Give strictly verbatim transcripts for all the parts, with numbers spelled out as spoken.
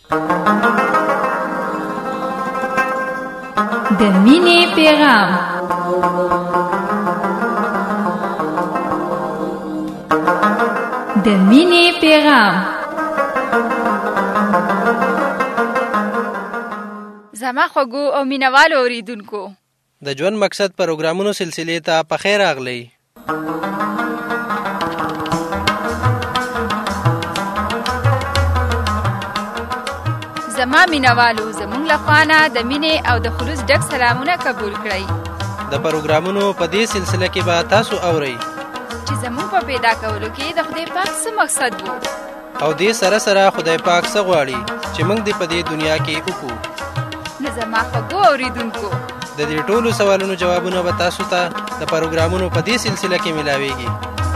د مینې پیغام. د مینې پیغام. زما خوږو او مینوالو اوریدونکو، د ژوند مقصد پروګرامونو سلسلې ته په خیر راغلی. زما مینوالو، زمونږ لخوا نه د مینې او د خلوص ډک سلامونه قبول کړئ. د پروګرامونو په دې سلسله کې به تاسو اورئ چې زمونږ په پیدا کولو کې د خدای پاک څه مقصد وو، او دې سره سره خدای پاک څه غواړي چې موږ دې په دې دنیا کې وکړو. نو زما خوږو اوریدونکو، د دې ټولو سوالونو جوابونه به تاسو ته د پروګرامونو په دې سلسله کې ملاويږي.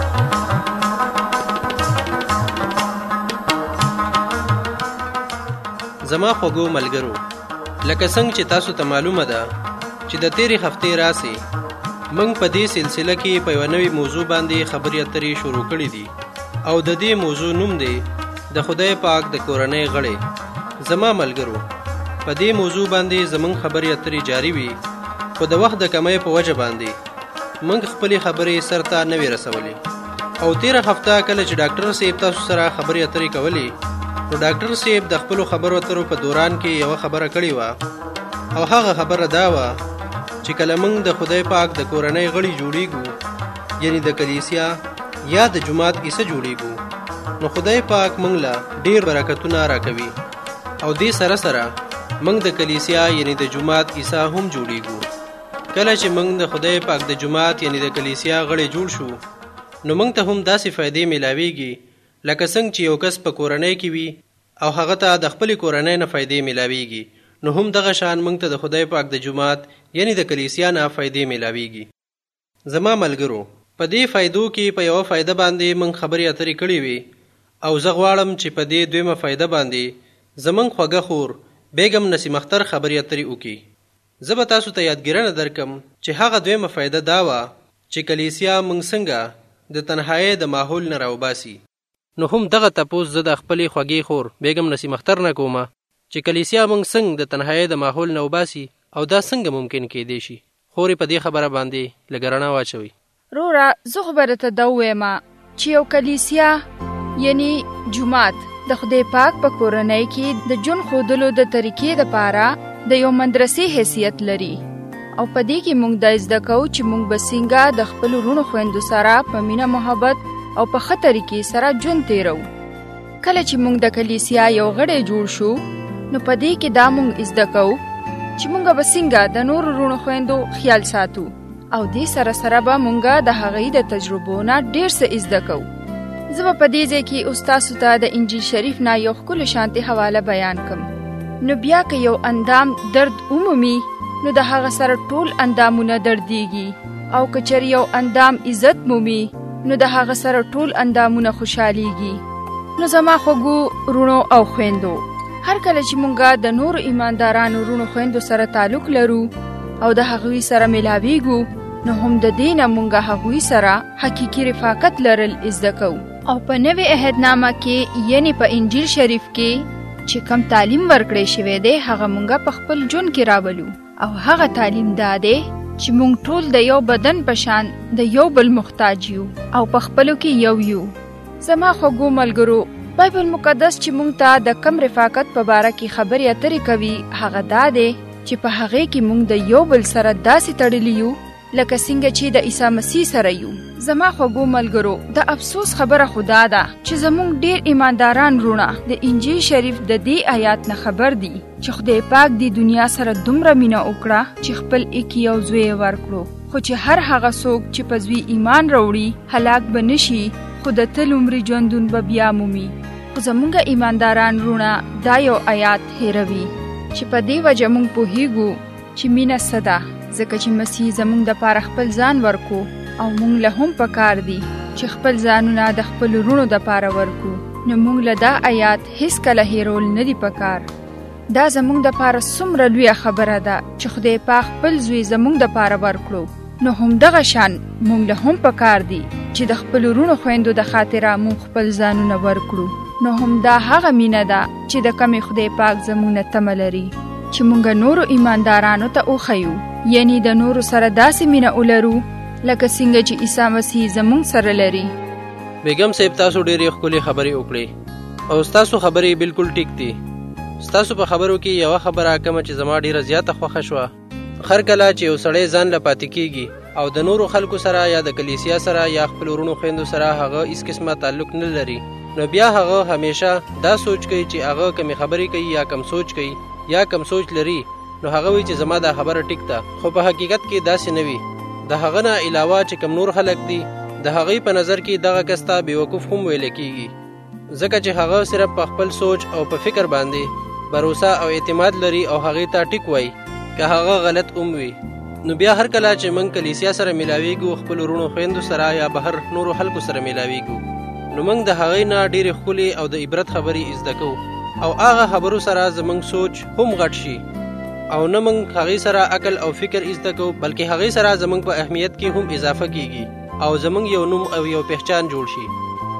زما خوږو ملګرو، لکه څنګه چې تاسو ته معلومه ده چې د تیرې هفتې راسي موږ په دې سلسله کې په یوه نوې موضوع باندې خبرې اترې شروع کړې دي، او د دې موضوع نوم دی د خدای پاک د کورنۍ غړي. زما ملګرو، په دې موضوع باندې زموږ خبرې اترې جاری وي، خو د وخت د کمۍ په وجه باندې موږ خپلې خبرې سرته نه وې رسولې. او تیره هفته کله چې ډاکټر صاحب تاسو سره خبرې اترې کولې، نو ډاکټر صاحب د خپلو خبرو اترو په دوران کې یوه خبره کړې وه، او هغه خبره دا وه چې کله موږ د خدای پاک د کورنۍ غړي جوړیږو، یعنی د کلیسیا یا د جماعت حصه جوړیږو، نو خدای پاک موږ له ډیر برکتونه راکوي، او دې سره سره موږ د کلیسیا یعنی د جماعت حصه هم جوړیږو. کله چې موږ د خدای پاک د جماعت یعنی د کلیسیا غړي جوړ شو، نو موږ ته هم داسې فائدې ملاويږي لکه څنګه چې یو کس په کورنۍ کې وي او هغه ته د خپلې کورنۍ نه فائدې ملاويږي، نو هم دغه شان موږ ته د خدای پاک د جماعت یعنی د کلیسیا نه فائدې ملاويږي. زما ملګرو، په دې فائدو کې په یوه فائده باندې موږ خبرې اترې کړې وي، او زه غواړم چې په دې دویمه فائده باندې زموږ خوږه خور بیګم نسیم اختر خبرې اترې وکړي. زه به تاسو ته یادګیرنه درکم چې هغه دویمه فائده دا وه چې کلیسیا موږ څنګه د تنهایۍ د ماحول نه راوباسي. نو هم دغه تپوس زه د خپلې خوږې خور بیګم نسیم اختر نه کومه چې کلیسیا موږ څنګه د تنهایۍ د ماحول نه وباسي، او دا څنګه ممکن کېدی شي. خورې په دې خبره باندې لږ رڼا واچوي. رورا، زه خو به درته دا ووایم چې یو کلیسیا یعنی جومات د خدای پاک په کورنۍ کې د ژوند ښودلو د طریقې دپاره د یو مدرسې حیثیت لري، او په دې کې موږ دا زده کوو چې موږ به څنګه د خپلو وروڼو خویندو سره په مینه محبت او په ښه طریقې سره ژوند تیرو. کله چې موږ د کلیسیا یو غړی جوړ شو، نو په دې کې دا موږ زده کوو چې موږ به څنګه د نورو وروڼو خویندو خیال ساتو، او دې سره سره به موږ د هغوی د تجربو نه ډېر څه زده کوو. زه به په دې ځای کې اوس تاسو ته د انجیل شریف نه یو ښکلې شانتې حواله بیان کړم. نو بیا که یو اندام درد ومومي، نو د هغه سره ټول اندامونه دردیږي، او که چېرې یو اندام عزت مومي، نو د هغه سره ټول اندامونه خوشحالیږي. نو زما خوږو وروڼو او خویندو، هر کله چې مونږه د نورو ایماندارانو وروڼو خویندو سره تعلق لرو او د هغوی سره ملاویږو، نو هم د دې نه مونږه هغوی سره حقیقي رفاقت لرل زده کوو. او په نوې عهدنامه کې یعنی په انجیل شریف کې چې کم تعلیم ورکړی شوی دی، هغه مونږه په خپل ژوند کې راولو، او هغه تعلیم دا دی چې مونږ ټول د یو بدن په شان د یو بل محتاج یو، او په خپلو کې یو یو. زما خوږو ملګرو، بایبل مقدس چې مونږ ته د کم رفاقت په باره کې خبرې اترې کوي، هغه دا دی چې په هغې کې مونږ د یو بل سره داسې تړلي یو لکه څنګه چې د عیسی مسیح سره یو. زما خوږو ملګرو، د افسوس خبره خدا ده چې زمونږ ډیر ایمانداران وروڼه د انجیل شریف د دې آیات نه خبر دي چې خدای پاک د دنیا سره دومره مینه وکړه چې خپل ایک یو زوی ورکړو، خو چې هر هغه څوک چې په زوی ایمان راوړي هلاک به نشي، خو د تل عمري ژوندون به بیا مومي. خو زمونږ ایمانداران وروڼه دا یو آیات هیروي چې په دې وجه مونږ پوهیږو چې مینه څه ده، ځکه چې مسیح زمونږ دپاره خپل ځان ورکو، او مونږ له هم پکار دي چې خپل ځانونه د خپلو وروڼو دپاره ورکو. نو مونږ له دا آیات هیڅکله هیرول نه دي پکار. دا زمونږ دپاره څومره لویه خبره ده چې خدای پاک خپل زوی زمونږ دپاره ورکړو. نو همدغه شان مونږ له هم پکار دي چې د خپلو وروڼو خویندو د خاطره مونږ خپل ځانونه ورکړو. نو هم دا هغه مینه ده چې د کمې خدای پاک زموږ نه تمه لري چې مونږ نورو ایماندارانو ته وښیو، یعنی د نورو سره داسې مینه ولرو لکه څنګه چې عیسی مسیح زموږ سره لري. بیگم صاحب تاسو ډېرې ښکلې خبرې وکړې او ستاسو خبرې بالکل ټیک دي. ستاسو په خبرو کې یوه خبره کومه چې زما ډېره زیاته خوښه شوه. هر کله چې یو سړی ځان له پاتې کېږي او د نورو خلکو سره یا د کلیسیا سره یا خپل ورونو خویندو سره هغه هیڅ قسمه تعلق نه لري، نو بیا هغه همیشه دا سوچ کوي چې هغه کمې خبرې کوي یا کم سوچ کوي یا کم سوچ لري، نو هغه وایي چې زما دا خبره ټیک ده. خو په حقیقت کې داسې نه وي. د هغه نه علاوه چې کم نور خلک دي، د هغې په نظر کې دغه کس ته بېوقوف هم ویلی کېږي، ځکه چې هغه صرف په خپل سوچ او په فکر باندې باروسه او اعتماد لري او هغې ته ټیک وایي که هغه غلط هم وي. نو بیا هر کله چې موږ کلیسیا سره میلاویږو، خپل ورونو خویندو سره یا بهر نورو خلکو سره میلاویږو، نو موږ د هغې نه ډېرې ښکلې او د عبرت خبرې زده کوو او هغه خبرو سره زموږ سوچ هم غټ شي او نه موږ هغې سره عقل او فکر زده کوو، بلکې هغې سره زموږ په اهمیت کې هم اضافه کیږي او زموږ یو نوم او یو پہچان جوړ شي.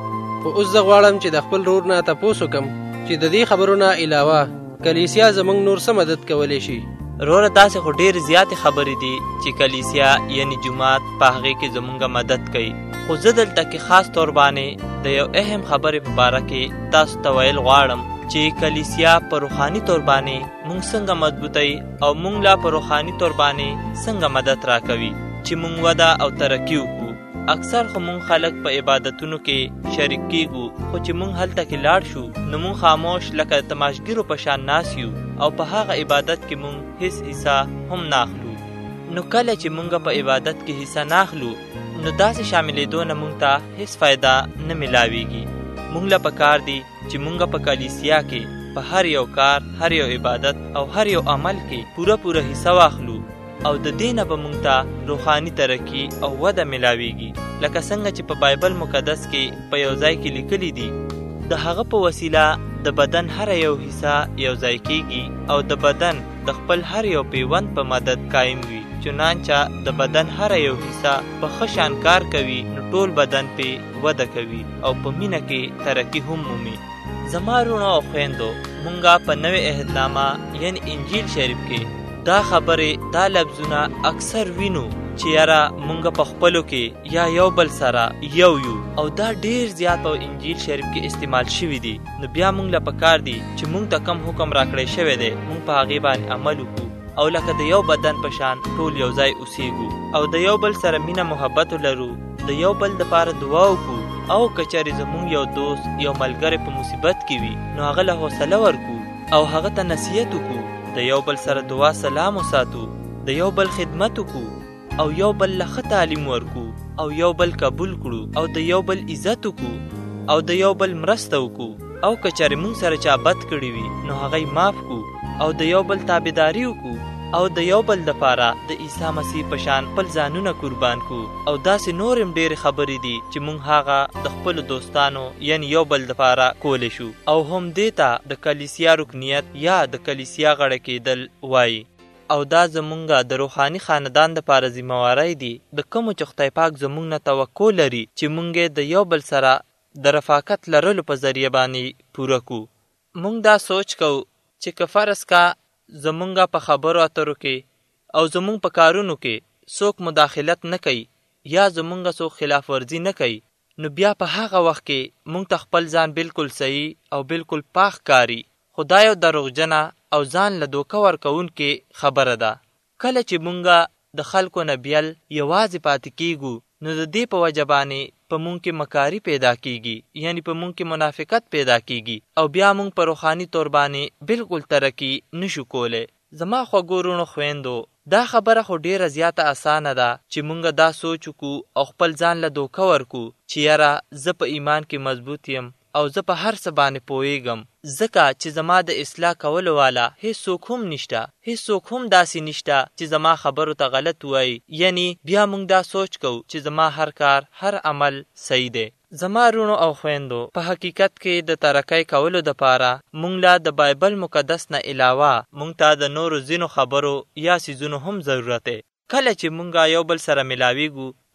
خو اوس زه غواړم چې د خپل ورور نه تپوس وکړم چې د دې خبرو نه علاوه کلیسیا زموږ نور څه مدد کولی شي. وروره داسې خو ډېرې زیاتې خبرې دي چې کلیسیا یعنی جومات په هغې کې زمونږ مدد کوي، خو زه دلته کې خاص طور باندې د یو اهم خبرې په باره کې تاسو ته ویل غواړم چې کلیسیا په روحاني طور باندې مونږ څنګه مضبوطوي او مونږ لا په روحاني طور باندې څنګه مدد راکوي چې مونږ وده او ترقي وکړو. اکثر خو مونږ خلک په عبادتونو کې شریک کیږو، خو چې مونږ هلته کې لاړ شو نو مونږ خاموش لکه د تماشګیرو په شان ناست یو او په هغه عبادت کې مونږ هیڅ حصه هم ناخلو. نو کله چې مونږ په عبادت کې حصه ناخلو نو داسې شاملېدو نه مونږ ته هیڅ فایده نه ملاویږي. مونږ له پکار دي چې مونږ په کلیسیا کې په هر یو کار، هر یو عبادت او هر یو عمل کې پوره پوره حصه واخلو او د دې نه به مونږ ته روحاني ترقي او وده ملاویږي، لکه څنګه چې په بایبل مقدس کې په یو ځای کې لیکلي دي د هغه په وسیله د بدن هر یو حصه یو ځای کېږي او د بدن د خپل هر یو پیوند په مدد قایم وي. چنانچه د بدن هر یو حصه په ښه شان کار کوي نو ټول بدن پې وده کوي او په مینه کې ترقي هم مومي. زما وروڼو او خویندو، مونږه په نوې عهدنامه یعنی انجیل شریف کې دا خبرې دا لفظونه اکثر وینو چې یاره مونږ په خپلو کې یا یو بل سره یو یو او دا ډیر زیات په انجیل شریف کې استعمال شوي دي. نو بیا مونږ له پکار دي چې مونږ ته کم حکم راکړی شوی دی مونږ په هغې باندې عمل وکړو او لکه د یو بدن په شان ټول یو ځای اوسېږو او د یو بل سره مینه محبت ولرو، د یو بل دپاره دعا وکړو او که چېرې زمونږ یو دوست یو ملګری په مصیبت کې وي نو هغه له حوصله ورکړو او هغه ته نصیحت وکړو، د یو بل سره دعا سلام وساتو، د یو بل خدمت وکړو او یو بل له ښه تعلیم ورکړو او یو بل قبول کړو او د یو بل عزت وکړو او د یو بل مرسته وکړو او که چېرې موږ سره چا بد کړي وي نو هغه یې معاف کړو او د یو بل تابعداري وکړو او د یو بل دپاره د عیسی مسیح په شان خپل ځانونه قربان کړو. او داسې نور هم ډېرې خبرې دي چې موږ هغه د خپلو دوستانو یعنی یو بل دپاره کولی شو او هم دې ته د کلیسیا رکنیت یا د کلیسیا غړی کېدل وایي. او دا زمونږ د روحاني خاندان دپاره ذمهواری دي د کومو چې خدای پاک زمونږ نه توقع لري چې مونږ د یو بل سره د رفاقت لرلو په ذریعه باندې پوره کړو. مونږ دا سوچ کوو چې که فرض کا زمونږ په خبرو اترو کې او زمونږ په کارونو کې څوک مداخلت نه کوي یا زمونږ څوک خلاف ورزي نه کوي نو بیا په هغه وخت کې مونږ ته خپل ځان بالکل صحیح او بالکل پاک کاري. خدا یو دروغجنه او ځان له دوکه ورکوونکې خبره ده. کله چې مونږ د خلکو نه بیل یوازې پاتې کیږو نو د دې په وجه باندې په مونږ کې مکاري پیدا کیږي، یعنی په مونږ کې منافقت پیدا کیږي او بیا مونږ په روحاني طور باندې بالکل ترقي نشو کولی. زما خوږو وروڼو خویندو، دا خبره خو ډیره زیاته اسانه ده چې مونږ دا سوچ وکړو او خپل ځان له دوکه ورکو چې یاره زه په ایمان کې مضبوط یم او زه په هر څه باندې پوهیږم، ځکه چې زما د اصلاح کولو والا هیڅوک هم نشته، هیڅوک هم داسې نشته چې زما خبرو ته غلط وایي. یعنی بیا مونږ دا سوچ کوو چې زما هر کار هر عمل صحیح دی. زما وروڼو او خویندو، په حقیقت کې د ترقۍ کولو دپاره مونږ له د بایبل مقدس نه علاوه مونږ ته د نورو ځینو خبرو یا څیزونو هم ضرورت دی. کله چې مونږ یو بل سره ملاویږو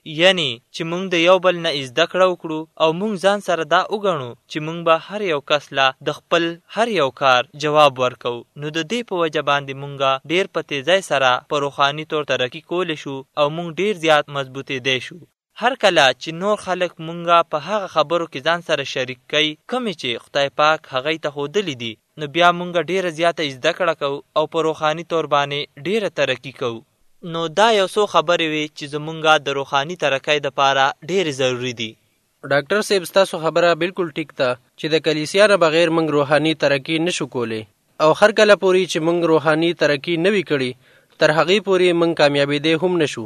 یعنی چې موږ د یو بل نه زده کړه وکړو او موږ ځان سره دا وګڼو چې موږ به هر یو کس له د خپل هر یو کار جواب ورکو، نو د دې په وجه باندې موږ ډیر په تیزۍ سره په روحاني طور ترقي کولی شو او موږ ډیر زیات مضبوطېدی شو. هر کله چې نور خلک مونږه په هغه خبرو کې ځان سره شریک کوي کومې چې خدای پاک هغې ته ښودلي دي، نو بیا مونږه ډیره زیاته زده کړه کوو او په روحاني طور باندې ډیره ترقي کوو. نو دا یو څو خبرې وي چې زمونږه د روحاني ترقۍ دپاره ډیرې ضروري دي. ډاکټر صاحب ستاسو خبره بالکل ټیک ده چې د کلیسیا نه بغیر مونږ روحاني ترقي نشو کولی او هر کله پورې چې مونږ روحاني ترقي نه وي کړي تر هغې پورې مونږ کامیابېدی هم نشو.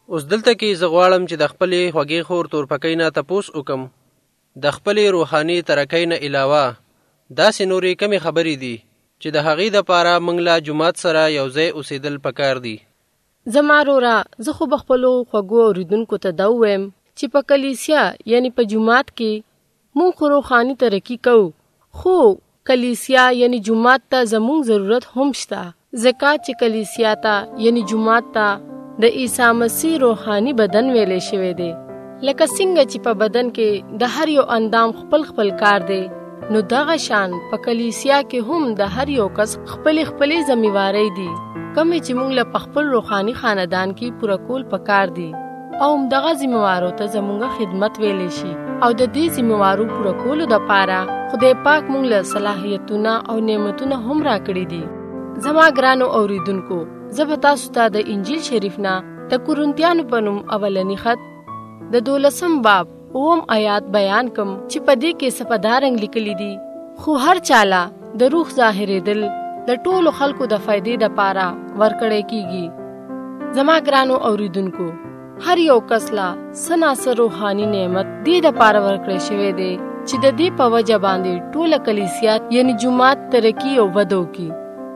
اوس دلته کې زه غواړم چې د خپلې خوږې خور تورپکۍ نه تپوس وکم د خپلې روحاني ترقۍ نه علاوه داسې نورې کمې خبرې دي چې د هغې دپاره موږ له جومات سره یو ځای اوسېدل پکار دي. زما وروره، زه خو به خپلو خوږو اورېدونکو ته دا ووایم چې په کلیسیا یعنی په جومات کې موږ خو روحاني ترقي کوو، خو کلیسیا یعنی جومات ته زموږ ضرورت هم شته، ځکه چې کلیسیا ته یعنی جومات ته د عیسی مسیح روحاني بدن ویلې شوی دی. لکه څنګه چې په بدن کې د هر یو اندام خپل خپل کار دی، نو دغه شان په کلیسیا کې هم د هر یو کس خپل خپل ذمہواری دي، کومې چې موږ له خپل روحاني خاندان کې پوره کول پکار دي، او دغه ذمہوارو ته زموږه خدمت ویلې شي، او د دې ذمہوارو پوره کولو لپاره خدای پاک موږ له صلاحیتونه او نعمتونه هم راکړي دي. زما ګرانو اوریدونکو، زه به تاسو ته د انجیل شریف نه د کورنتیانو په نوم اولنی خط د دولسم باب اوم آیات بیان کم چې په دې کې سپدارنګ لیکلي دي، خو هر چاله د روح ظاهرېدل د ټولو خلکو د فائدې لپاره ورکړی کیږي. زما ګرانو اوریدونکو، هر یو کس لا سناسر روحاني نعمت دې لپاره ورکړی شوی دی چې د دې په وجه باندې ټوله کلیسیا یعنی جومات ترقی او ودو کی.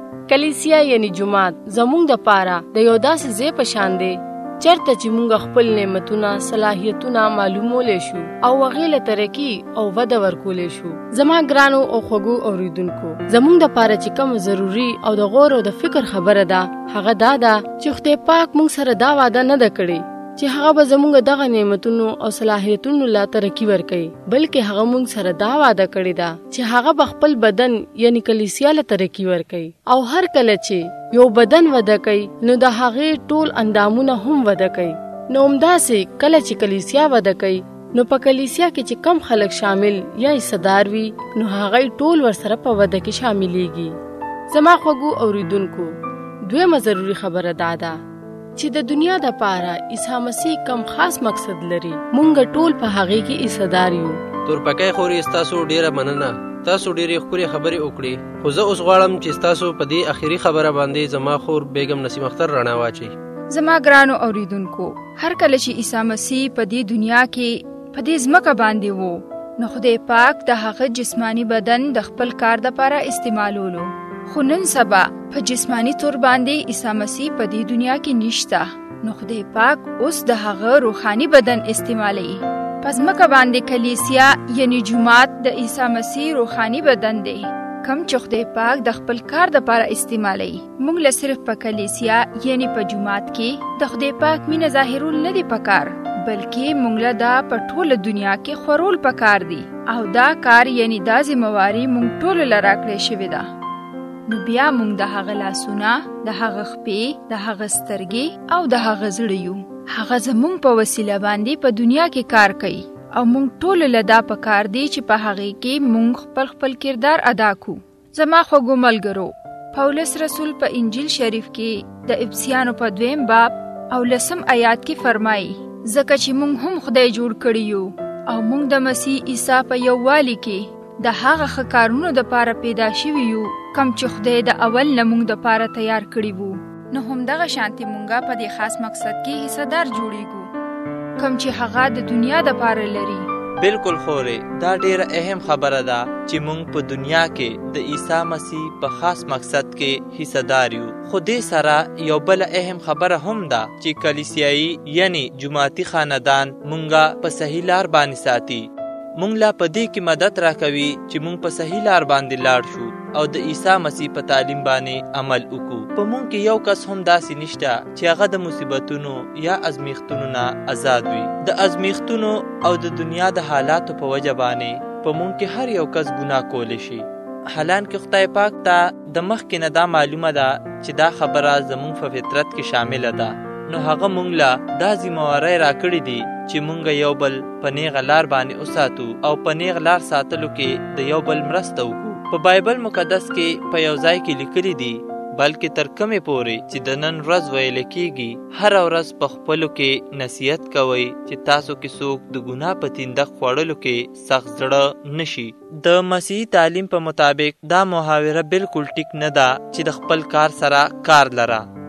کلیسیا یعنی جومات زموږ د پاره د یو داسې ځای په شان دی چرته چې موږ خپل نعمتونه صلاحیتونه معلومولې شو او هغې له ترقي او وده ورکولې شو. زما ګرانو او خوږو اوریدونکو، زموږ د پاره چې کوم ضروري او د غور او د فکر خبره ده هغه دا ده چې خدای پاک موږ سره دا وعده نه ده کړې چې هغه به زموږ دغه نعمتونو او صلاحیتونو لا ترقي ورکړي، بلکې هغه موږ سره دا وعده کړې ده چې هغه به خپل بدن یعنی کلیسیا له ترقي ورکړي، او هر کله چې یو بدن وده کوي نو د هغې ټول اندامونه هم وده کوي. نو همداسې کله چې کلیسیا وده کوي نو په کلیسیا کې چې کم خلک شامل یا حصدار وي نو هغه ټول ورسره په وده کې شاملېږي. زما خوږو اوریدونکو، دویمه ضروري خبره دا ده چې د دنیا د پاره عیسی مسیح کم خاص مقصد لري، مونږ ټول په هغه کې حصدار یو. تورپکۍ خورې، ستاسو ډیره مننه، تاسو ډیرې ښکلې خبرې وکړې، خو زه اوس غواړم چې ستاسو په دې اخري خبره باندې زما خور بیګم نسیم اختر رڼا واچي. زما ګرانو اوریدونکو، هر کله چې عیسی مسیح په دې دنیا کې په دې ځمکه باندې وو نو خدای پاک د هغه جسمانی بدن د خپل کار لپاره استعمالولو، خو نن سبا په جسمانی تور باندې عیسی مسیح په دې دنیا کې نشته، نو خدای پاک اوس د هغه روحاني بدن استعمالوي. پس مکه باندې کلیسیا یعنی جومات د عیسی مسیح روحاني بدن دی، کم چې خدای پاک د خپل کار لپاره استعمالوي. موږ له صرف په کلیسیا یعنی په جومات کې د خدای پاک مینه ظاهرول نه دی پکار، بلکې موږ له دا په ټوله دنیا کې خورول پکار دی، او دا کار یعنی دا ذمہواری موږ ټول له راکړې شوې ده. نو بیا موږ د هغه لاسونه، د هغه خپې، د هغه سترګې او د هغه زړه یو. هغه زموږ په وسیله باندې په دنیا کې کار کوي، او موږ ټول له دا پکار دی چې په هغه کې موږ خپل خپل کردار ادا کو. زما خوږو ملګرو، پولس رسول په انجیل شریف کې د افسیانو په دویم باب او لسم آیات کې فرمایي، ځکه چې موږ هم خدای جوړ کړی یو او موږ د مسیح عیسی په یووالي کې د هغه ښه کارونو دپاره پیدا شوي یو کم چې خدای د اول نه موږ دپاره تیار کړي وو. نو همدغه شانتې موږ په دې خاص مقصد کې حصدار جوړیږو کم چې هغه د دنیا دپاره لري. بالکل خورې، دا ډیره اهم خبره ده چې موږ په دنیا کې د عیسی مسیح په خاص مقصد کې حصدار یو. خو دې سره یو بل اهم خبره هم ده چې کلیسیایي یعنی جماعتي خاندان موږ په صحیح لار باندې ساتي. موږ لا په دې کې مدد راکوي چې موږ په صحیح لار باندې لاړ شو او د عیسی مسیح په تعلیم باندې عمل وکړو. په موږ کې یو کس هم داسې نشته چې هغه د مصیبتونو یا ازمیښتونو نه آزاد وي. د ازمیښتونو او د دنیا د حالاتو په وجه باندې په موږ کې هر یو کس ګناه کولی شي، حالانکه خدای پاک ته د مخکې نه دا معلومه ده چې دا خبره زموږ په فطرت کې شامله ده، نو هغه موږ له دا ذمہواری راکړې دي چې موږ یو بل په نیغه لار باندې وساتو او په نیغه لار ساتلو کې د یو بل مرسته وکړو. په بایبل مقدس کې په یو ځای کې لیکلي دي، بلکې تر کومې پورې چې د نن ورځ ویل کېږي، هر ورځ په خپلو کې نصیحت کوئ چې تاسو کې څوک د ګناه په تیندک خوړلو کې سخت زړه نشي. د مسیحي تعلیم په مطابق دا محاوره بالکل ټیک نه ده چې د خپل کار سره کار لره،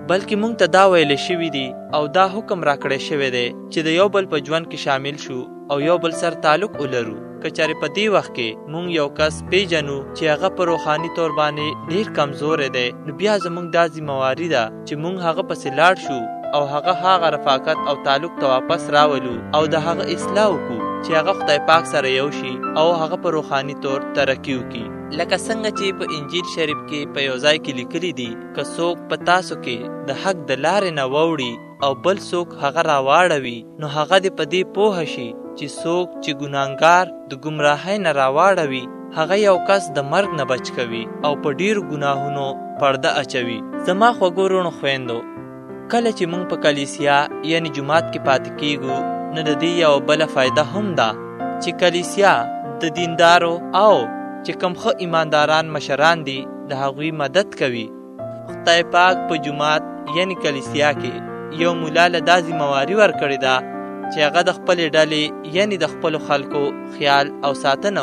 بلکې مونږ ته دا ویل شوي دي او دا حکم راکړی شوی دی چې د یو بل په ژوند کې شامل شو او یو بل سره تعلق ولرو. که چارې په دې وخت کې مونږ یو کس پیژنو چې هغه په روحاني طور باندې ډیر کمزوری دی، نو بیا زمونږ دا ذمہواري ده چې مونږ هغه پسې لاړ شو او هغه هغه رفاقت او تعلق ته واپس راولو او د هغه اصلاح وکړو چې هغه خدای پاک سره یو شي او هغه په روحاني طور ترقي وکړي. لکه څنګه چې په انجیل شریف کې په یو ځای کې لیکلي دي، که څوک په تاسو کې د حق د لارې نه واوړي او بل څوک هغه راواړوي، نو هغه دې په دې پوه شي چې څوک چې ګناهګار د ګمراهۍ نه راواړوي هغه یو کس د مرګ نه بچ کوي او په ډیرو ګناهونو پرده اچوي. زما خوږو وروڼو خویندو، کله چې موږ په کلیسیا یعنی جماعت کې پاتې کیږو، نو د دې یو بله فایده هم ده چې کلیسیا د دیندارو او چې کوم ښه ایمانداران مشران دي د هغوی مدد کوي. خدای پاک په جماعت یعنی کلیسیا کې یو مولا له دا ذمہواري ورکړې ده چې هغه د خپلې ډلې یعنی د خپلو خلکو خیال او ساتنه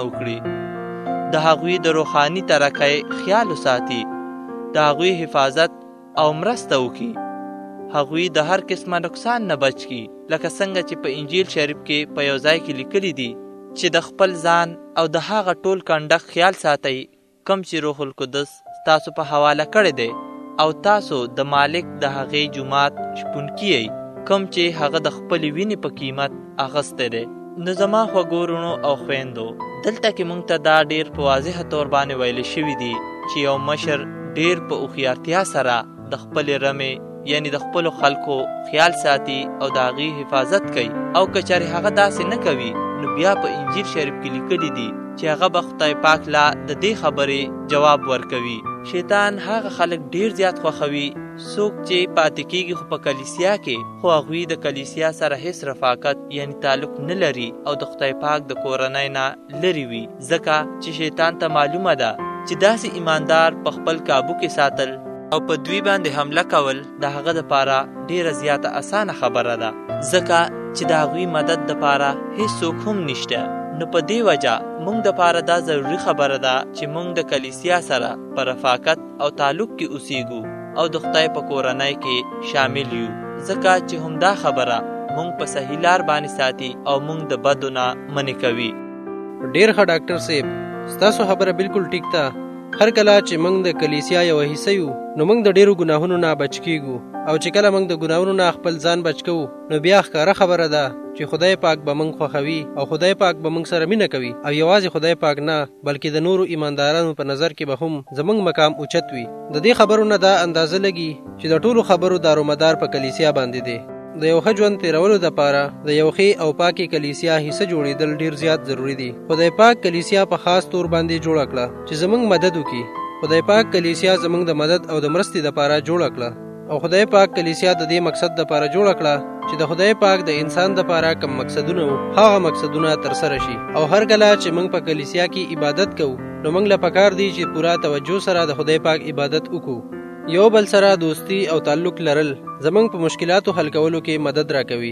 وکړي، د هغوی د روحاني ترقۍ خیال وساتي، د هغوی حفاظت او مرسته وکړي، هغوی د هر قسمه نقصان نه بچ کی. لکه څنګه چې په انجیل شریف کې په یو ځای کې لیکلي دي چې د خپل ځان او د هغه ټول کنډک خیال ساتئ کوم چې روح القدس تاسو په حواله کړی دی او تاسو د مالک د هغې جماعت شپونکي یې کوم چې هغه د خپلې وینې په قیمت اخیستی دی. نو زما خوږو وروڼو او خویندو، دلته کې موږ ته دا ډېر په واضحه طور باندې ویلی شوي دي چې یو مشر ډېر په هوښیارتیا سره د خپلې رمې یعنی د خپلو خلکو خیال ساتي او د هغې حفاظت کوي، او که چارې هغه داسې نه کوي، نو بیا په انجیل شریف کې لیکلي دي چې هغه به خدای پاک لا د دې خبرې جواب ورکوي. شیطان هغه خلک ډیر زیات خوښوي څوک چې پاتې کیږي خو په کلیسیا کې خو هغوی د کلیسیا سره هیڅ رفاقت یعنی تعلق نه لري او د خدای پاک د کورنۍ نه لرې وي، ځکه چې شیطان ته معلومه ده چې داسې ایماندار په خپل کابو کې ساتل او په دوی باندې حمله کول د هغه دپاره ډیره زیاته اسانه خبره ده، ځکه چې د هغوی مدد دپاره هیڅوک هم نشته. نو په دې وجه موږ دپاره دا ضروري خبره ده چې موږ د کلیسیا سره په رفاقت او تعلق کې اوسیږو او د خدای په کورنۍ کې شامل یو، ځکه چې همدا خبره موږ په صحیح لار باندې ساتي او موږ د بدو نه منې کوي. ډیر ښه ډاکټر صاحب، ستاسو خبره بالکل ټیک ده. هر کله چې موږ د کلیسیا یو حصه یو، نو موږ د ډیرو ګناهونو نه بچ کیږو، او چې کله موږ د ګناهونو نه خپل ځان بچ کوو، نو بیا ښکاره خبره ده چې خدای پاک به موږ خوښوي او خدای پاک به موږ سره مینه کوي، او یوازې خدای پاک نه بلکې د نورو ایماندارانو په نظر کې به هم زموږ مقام اوچت وي. د دې خبرو نه دا اندازه لګي چې د ټولو خبرو دارومدار په کلیسیا باندې دی. د یو ښه ژوند تیرولو دپاره د یو ښې او پاکې کلیسیا حصه جوړېدل ډیر زیات ضروري دي. خدای پاک کلیسیا په خاص طور باندې جوړه کړه چې زموږ مدد وکړي. خدای پاک کلیسیا زموږ د مدد او د مرستې دپاره جوړه کړه، او خدای پاک کلیسیا د دې مقصد دپاره جوړه کړه چې د خدای پاک د انسان دپاره کوم مقصدونه وو هغه مقصدونه ترسره شي. او هر کله چې موږ په کلیسیا کې عبادت کوو، نو موږ له پکار دی چې پوره توجه سره د خدای پاک عبادت وکړو. یو بل سره دوستی او تعلق لرل زموږ په مشکلاتو حل کولو کې مدد راکوي.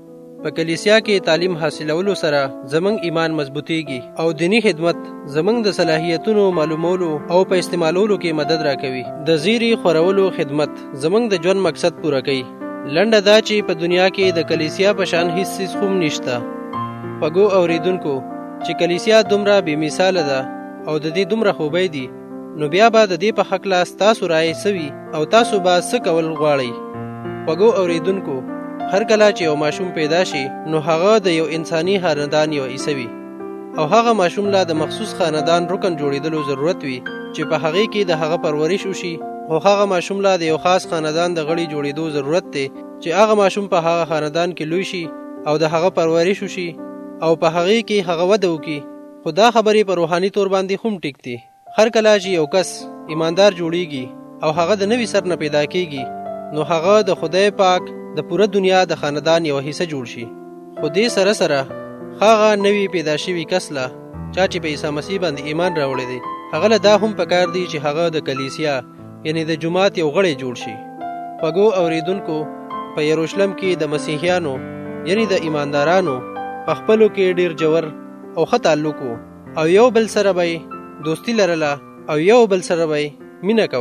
په کلیسیا کې تعلیم حاصلولو سره زموږ ایمان مضبوطیږي او دینی خدمت زموږ د صلاحیتونو معلومولو او په استعمالولو کې مدد راکوي. د زیری خورولو خدمت زموږ د ژوند مقصد پوره کوي. لنډه دا چې په دنیا کې د کلیسیا په شان هیڅ څیز هم نشته. خوږو اوریدونکو، چې کلیسیا دومره بې مثاله ده او د دې دومره خوبۍ دي، نو بیا به د دې په هکله ستاسو رایې څه وي او تاسو به څه کول غواړئ؟ خوږو اوریدونکو، هر کله چې یو ماشوم پیدا شي، نو هغه د یو انساني خاندان یو حصه وي، او هغه ماشوم لا د مخصوص خاندان رکن جوړېدلو ضرورت وي چې په هغې کې د هغه پرورش وشي. خو هغه ماشوم لا د یو خاص خاندان د غړي جوړېدو ضرورت دی چې هغه ماشوم په هغه خاندان کې لوی شي او د هغه پرورش وشي او په هغې کې هغه وده وکړي. خو دا خبرې په روحاني طور باندې هم ټیک دي. هر کله چې یو کس ایماندار جوړیږي او هغه د نوي سر نه پیدا کیږي، نو هغه د خدای پاک د پوره دنیا د خاندان یو حصہ جوړ شي. خو دې سره سره هغه نوی پیدا شوي کس له چا چې په عیسی مسیح باندې ایمان راوړی دی، هغه له دا هم پکار دی چې هغه د کلیسیا یعنی د جماعت یو غړی جوړ شي. خوږو اوریدونکو، په یروشلم کې د مسیحیانو یعنی د ایماندارانو په خپلو کې ډیر جوړ او ښه تعلق او یو بل سره به دوستی لرله او یو بل سره به مینه کوله.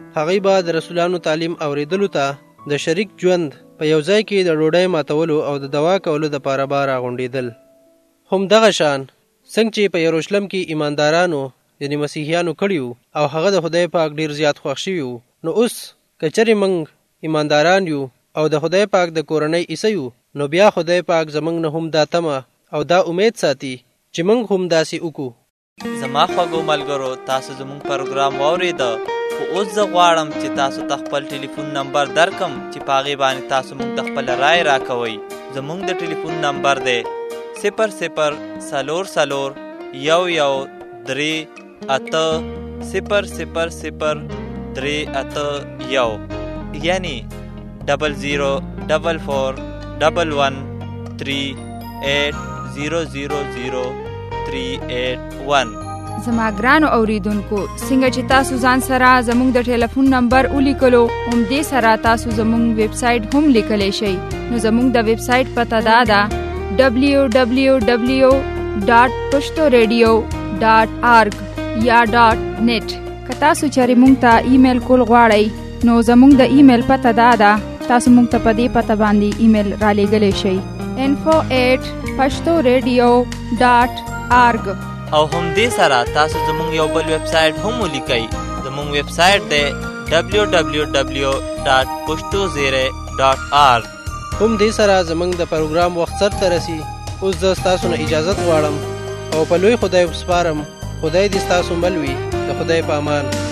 هغوی به د رسولانو تعلیم اوریدلو ته د شریک ژوند په یو ځای کې د ډوډۍ ماتولو او د دوا کولو دپاره به راغونډېدل. همدغه شان څنګه چې په یروشلم کې ایماندارانو یعنې مسیحیانو کړي وو او هغه د خدای پاک ډېر زیات خوښ شوي وو، نو اوس که چېرې موږ ایمانداران یو او د خدای پاک د کورنۍ عیسی یو، نو بیا خدای پاک زموږ نه هم دا تمه او دا امید ساتي چې موږ هم داسې وکړو. زما خوږو ملګرو، تاسو زموږ پروګرام واورېده، خو اوس زه غواړم چې تاسو ته خپل ټلیفون نمبر درکم چې په هغې باندې تاسو موږ ته خپله رای راکوئ. زموږ د ټلیفون نمبر دی صفر صفر څلور څلور یو یو درې اته صفر صفر صفر درې اته یو، یعنی ډبل زیرو ډبل فور ډبل ون تھری ایٹ زیرو زیرو زیرو تھری ایٹ ون. زما ګرانو اوریدونکو، څنګه چې تاسو ځان سره زموږ د ټلیفون نمبر ولیکلو، همدې سره تاسو زموږ ویب سایټ هم لیکلی شئ. نو زموږ د ویب سایټ پته دا ده ډبلیو ډبلیو ډبلیو ډاټ پښتو ریډیو ډاټ آرګ یا ډاټ نیټ. که تاسو چېرې موږ ته ایمیل کول غواړئ، نو زموږ د ایمیل پته دا ده، تاسو موږ ته په دې پته باندې ایمیل را لیږلی شئ info at pashto radio dot org. او هم دې سره تاسو زموږ یو بل ویب سایټ هم ولیکئ. زموږ ویب سایټ دی ډبلیو ډبلیو ډبلیو ډاټ پښتو زیری ډاټ آرګ. هم دې سره زموږ د پروګرام وخت سر ته رسي. اوس زه ستاسو نه اجازت غواړم او په لوی خدای وسپارم. خدای دې ستاسو مل وي. د خدای په امان.